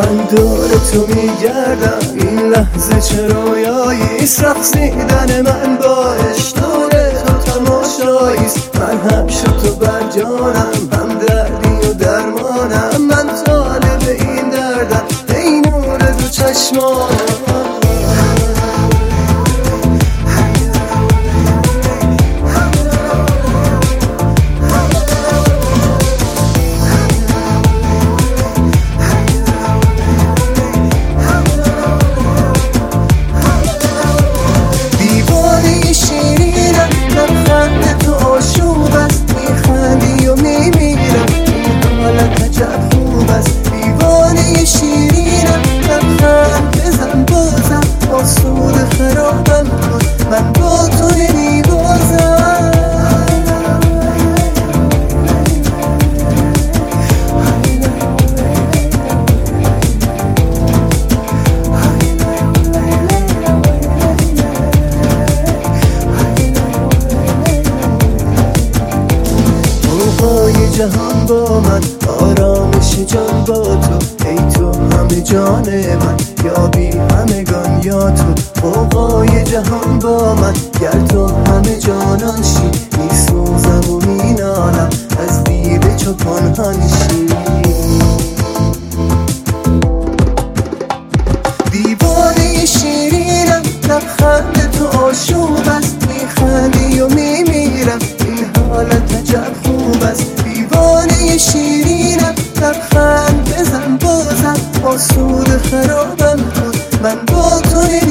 من دور تو میگردم، این لحظه چه رویاییست، رقصیدن من باش دور تو تماشاییست. من هم شد تو بر جانم، هم دردی و درمانم، من طالب این دردم ای نور دو چشمانم. من با تو نمیبازم، موقعی جهان با من، آرامش جان با تو، ای تو همه جان من، یا بی همگان یا تو. موقعی جهان با من، گر تو همه جانان شی، میسوزم و مینالم از دیده چو پنهان شی. دیوانه شیرینم، لبخند تو آشوب است، میخندی و میمیرم، این حالت عجب خوب است. دیوانه شیرینم، لبخند بزن بازم، آسود خرابم کن، من با تو